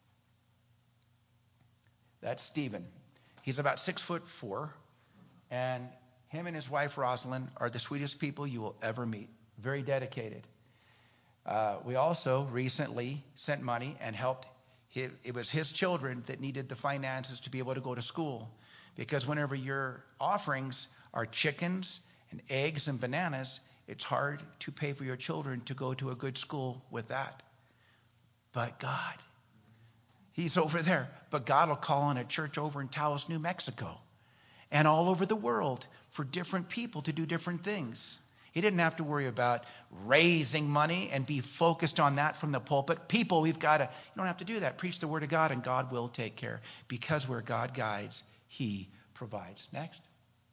That's Stephen. He's about 6'4", and him and his wife Rosalind are the sweetest people you will ever meet. Very dedicated. We also recently sent money and helped. It was his children that needed the finances to be able to go to school, because whenever your offerings are chickens and eggs and bananas, it's hard to pay for your children to go to a good school with that. But God, he's over there. But God will call on a church over in Taos, New Mexico, and all over the world for different people to do different things. He didn't have to worry about raising money and be focused on that from the pulpit. People, you don't have to do that. Preach the word of God and God will take care. Because where God guides, he provides. Next.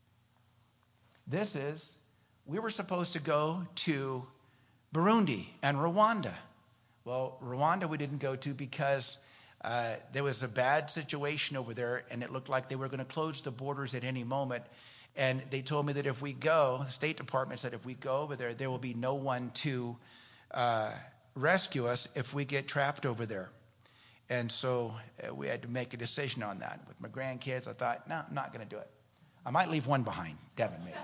We were supposed to go to Burundi and Rwanda. Well, Rwanda we didn't go to because there was a bad situation over there, and it looked like they were going to close the borders at any moment. And they told me that if we go, the State Department said if we go over there, there will be no one to rescue us if we get trapped over there. And so we had to make a decision on that. With my grandkids, I thought, no, I'm not going to do it. I might leave one behind, Devin maybe.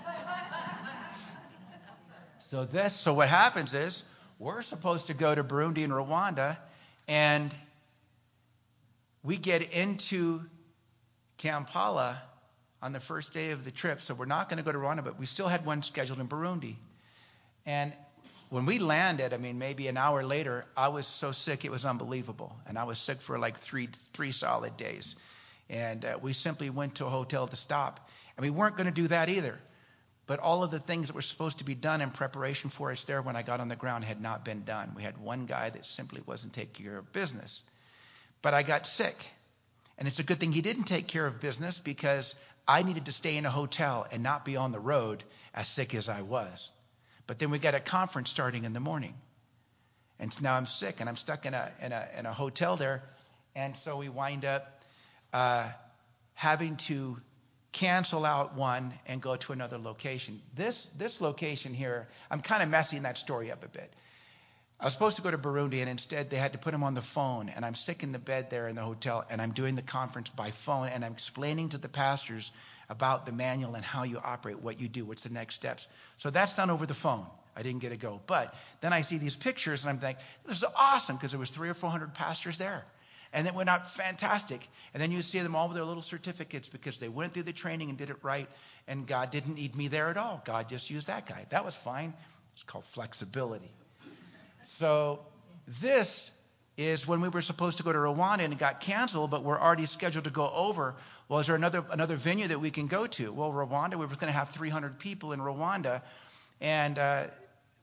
So what happens is we're supposed to go to Burundi and Rwanda, and we get into Kampala on the first day of the trip. So we're not going to go to Rwanda, but we still had one scheduled in Burundi. And when we landed, maybe an hour later, I was so sick it was unbelievable. And I was sick for like three solid days. And we simply went to a hotel to stop. And we weren't going to do that either. But all of the things that were supposed to be done in preparation for us there when I got on the ground had not been done. We had one guy that simply wasn't taking care of business. But I got sick. And it's a good thing he didn't take care of business, because I needed to stay in a hotel and not be on the road as sick as I was. But then we got a conference starting in the morning. And now I'm sick and I'm stuck in a hotel there. And so we wind up having to cancel out one and go to another location. This location here, I'm kind of messing that story up a bit. I was supposed to go to Burundi, and instead they had to put him on the phone, and I'm sick in the bed there in the hotel, and I'm doing the conference by phone, and I'm explaining to the pastors about the manual and how you operate, what you do, what's the next steps. So that's done over the phone. I didn't get to go. But then I see these pictures, and I'm thinking, this is awesome, because there was 300 or 400 pastors there. And it went out fantastic. And then you see them all with their little certificates because they went through the training and did it right, and God didn't need me there at all. God just used that guy. That was fine. It's called flexibility. So this is when we were supposed to go to Rwanda, and it got canceled, but we're already scheduled to go over. Well, is there another venue that we can go to? Well, Rwanda, we were going to have 300 people in Rwanda, and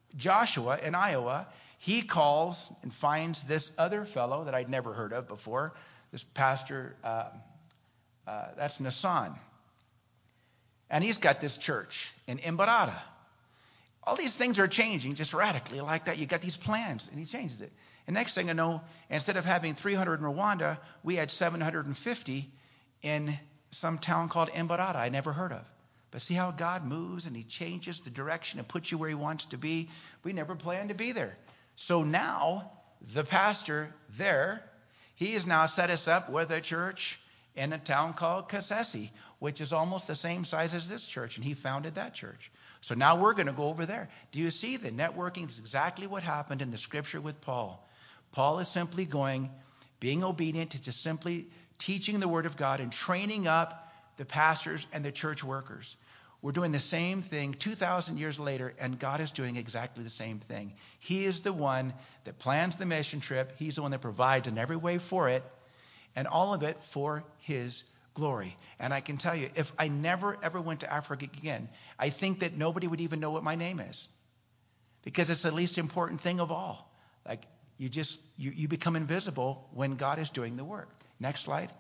Joshua in Iowa, he calls and finds this other fellow that I'd never heard of before, this pastor, that's Nassan. And he's got this church in Embarada. All these things are changing just radically like that. You got these plans, and he changes it. And next thing I know, instead of having 300 in Rwanda, we had 750 in some town called Embarada I never heard of. But see how God moves and he changes the direction and puts you where he wants to be. We never planned to be there. So now the pastor there, he has now set us up with a church in a town called Kasese, which is almost the same size as this church. And he founded that church. So now we're going to go over there. Do you see the networking is exactly what happened in the scripture with Paul? Paul is simply being obedient to just simply teaching the word of God and training up the pastors and the church workers. We're doing the same thing 2,000 years later, and God is doing exactly the same thing. He is the one that plans the mission trip. He's the one that provides in every way for it, and all of it for his glory. And I can tell you, if I never ever went to Africa again, I think that nobody would even know what my name is, because it's the least important thing of all. Like you become invisible when God is doing the work. Next slide.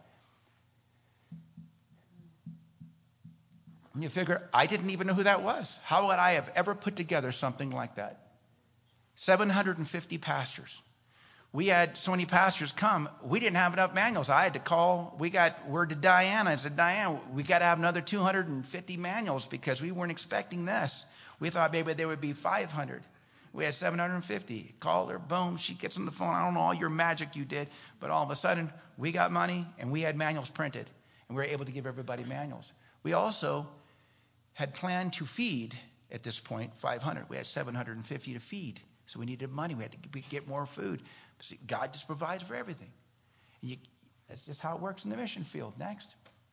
And you figure, I didn't even know who that was. How would I have ever put together something like that? 750 pastors. We had so many pastors come, we didn't have enough manuals. I had to call, we got word to Diana. I said, Diane, we got to have another 250 manuals because we weren't expecting this. We thought maybe there would be 500. We had 750. Called her, boom, she gets on the phone. I don't know all your magic you did, but all of a sudden we got money and we had manuals printed and we were able to give everybody manuals. We also had planned to feed, at this point, 500. We had 750 to feed. So we needed money. We had to get more food. But see, God just provides for everything. That's just how it works in the mission field. Next.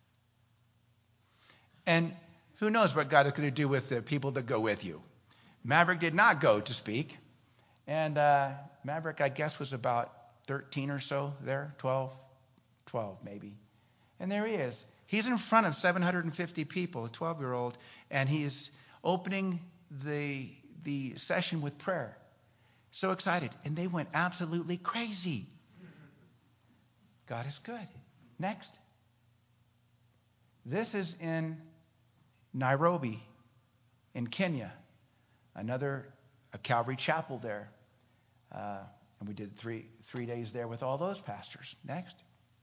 And who knows what God is going to do with the people that go with you. Maverick did not go to speak. And Maverick, I guess, was about 13 or so there, 12 maybe. And there he is. He's in front of 750 people, a 12-year-old, and he's opening the session with prayer. So excited. And they went absolutely crazy. God is good. Next. This is in Nairobi, in Kenya. A Calvary Chapel there. And we did three days there with all those pastors. Next.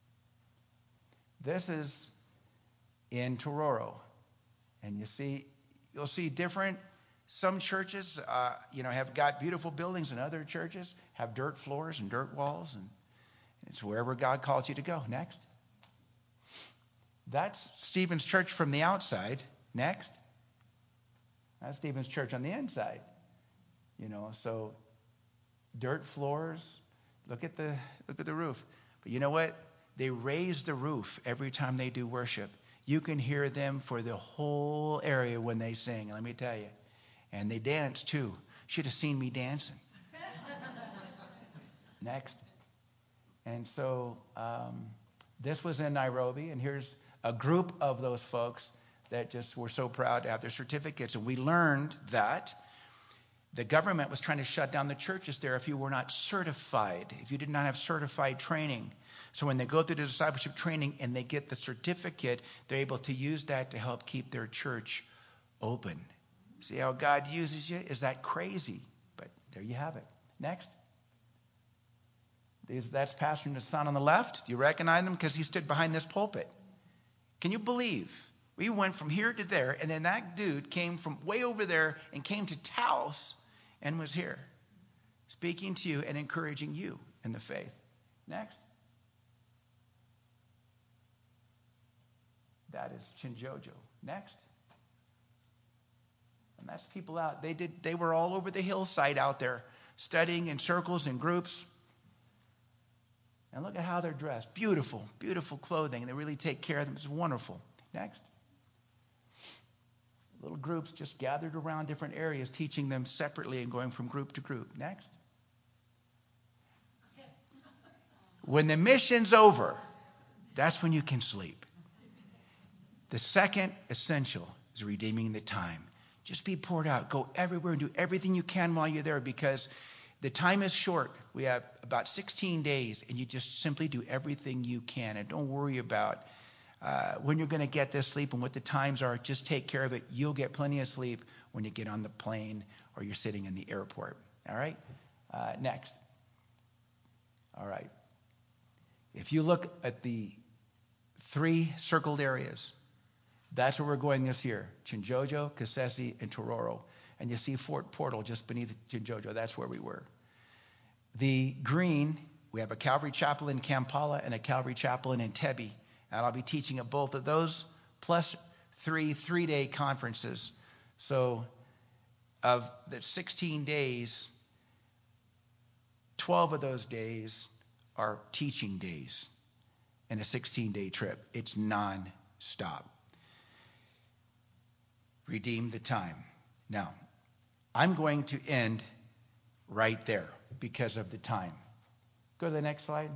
This is in Tororo. And you'll see different, some churches, have got beautiful buildings, and other churches have dirt floors and dirt walls, and it's wherever God calls you to go. Next. That's Stephen's church from the outside. Next. That's Stephen's church on the inside. So dirt floors. Look at the roof. But you know what? They raise the roof every time they do worship. You can hear them for the whole area when they sing, let me tell you. And they dance too. Should have seen me dancing. Next. And so this was in Nairobi, and here's a group of those folks that just were so proud to have their certificates. And we learned that the government was trying to shut down the churches there if you were not certified, if you did not have certified training. So when they go through the discipleship training and they get the certificate, they're able to use that to help keep their church open. See how God uses you? Is that crazy? But there you have it. Next. That's Pastor Nassan on the left. Do you recognize him? Because he stood behind this pulpit. Can you believe? We went from here to there, and then that dude came from way over there and came to Taos and was here, speaking to you and encouraging you in the faith. Next. That is Chinjojo. Next. And that's people out. They were all over the hillside out there, studying in circles and groups. And look at how they're dressed. Beautiful, beautiful clothing. They really take care of them. It's wonderful. Next. Little groups just gathered around different areas, teaching them separately and going from group to group. Next. When the mission's over, that's when you can sleep. The second essential is redeeming the time. Just be poured out. Go everywhere and do everything you can while you're there, because the time is short. We have about 16 days, and you just simply do everything you can. And don't worry about when you're going to get this sleep and what the times are. Just take care of it. You'll get plenty of sleep when you get on the plane or you're sitting in the airport. All right? Next. All right. If you look at the 3 circled areas, that's where we're going this year. Chinjojo, Kasese, and Tororo. And you see Fort Portal just beneath Chinjojo. That's where we were. The green, we have a Calvary Chapel in Kampala and a Calvary Chapel in Entebbe. And I'll be teaching at both of those, plus 3 3-day conferences. So of the 16 days, 12 of those days are teaching days in a 16-day trip. It's non-stop. Redeem the time. Now, I'm going to end right there because of the time. Go to the next slide.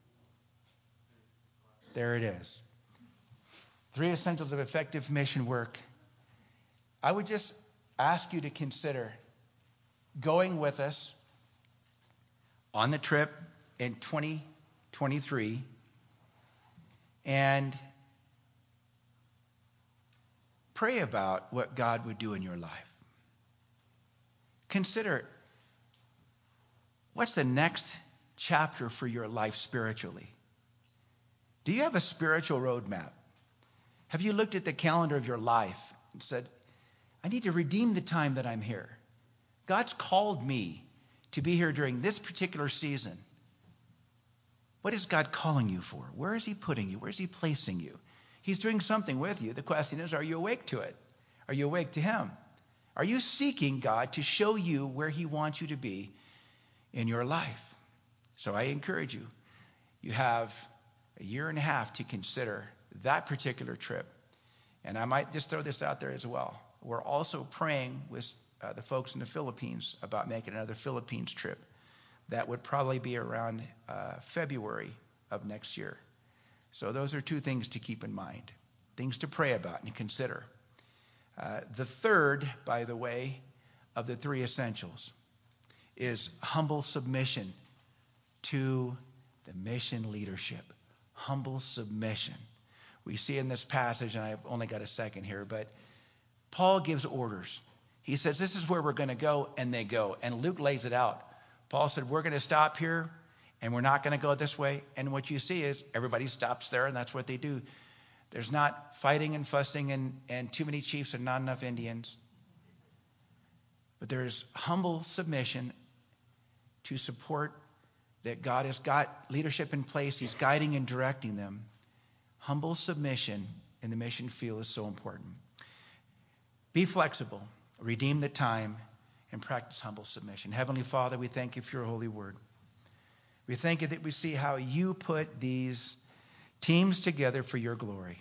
There it is. 3 essentials of effective mission work. I would just ask you to consider going with us on the trip in 2023 and pray about what God would do in your life. Consider, what's the next chapter for your life spiritually? Do you have a spiritual roadmap? Have you looked at the calendar of your life and said, I need to redeem the time that I'm here. God's called me to be here during this particular season. What is God calling you for? Where is he putting you? Where is he placing you? He's doing something with you. The question is, are you awake to it? Are you awake to him? Are you seeking God to show you where he wants you to be in your life? So I encourage you. You have a year and a half to consider that particular trip. And I might just throw this out there as well. We're also praying with the folks in the Philippines about making another Philippines trip. That would probably be around February of next year. So those are 2 things to keep in mind, things to pray about and consider. The third, by the way, of the 3 essentials is humble submission to the mission leadership. Humble submission. We see in this passage, and I've only got a second here, but Paul gives orders. He says, this is where we're going to go, and they go. And Luke lays it out. Paul said, we're going to stop here, and we're not going to go this way. And what you see is everybody stops there, and that's what they do. There's not fighting and fussing and too many chiefs and not enough Indians. But there's humble submission to support that God has got leadership in place. He's guiding and directing them. Humble submission in the mission field is so important. Be flexible. Redeem the time and practice humble submission. Heavenly Father, we thank you for your holy word. We thank you that we see how you put these teams together for your glory.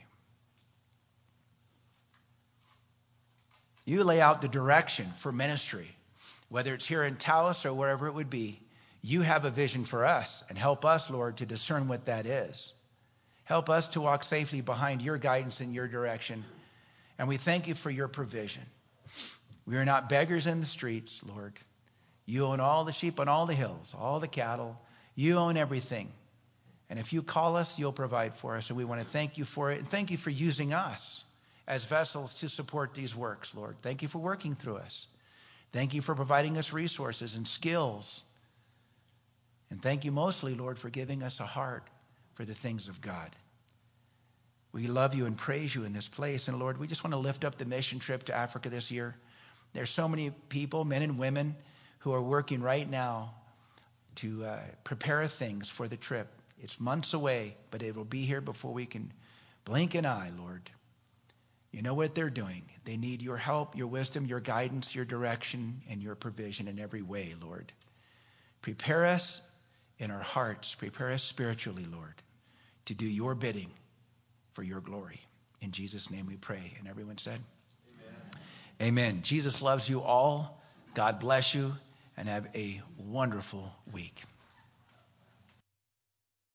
You lay out the direction for ministry, whether it's here in Taos or wherever it would be. You have a vision for us, and help us, Lord, to discern what that is. Help us to walk safely behind your guidance and your direction. And we thank you for your provision. We are not beggars in the streets, Lord. You own all the sheep on all the hills, all the cattle. You own everything. And if you call us, you'll provide for us. And we want to thank you for it. And thank you for using us as vessels to support these works, Lord. Thank you for working through us. Thank you for providing us resources and skills. And thank you mostly, Lord, for giving us a heart for the things of God. We love you and praise you in this place. And Lord, we just want to lift up the mission trip to Africa this year. There's so many people, men and women, who are working right now to prepare things for the trip. It's months away, but it will be here before we can blink an eye, Lord. You know what they're doing. They need your help, your wisdom, your guidance, your direction, and your provision in every way, Lord. Prepare us in our hearts. Prepare us spiritually, Lord, to do your bidding for your glory. In Jesus' name we pray. And everyone said, Amen. Amen. Jesus loves you all. God bless you, and have a wonderful week.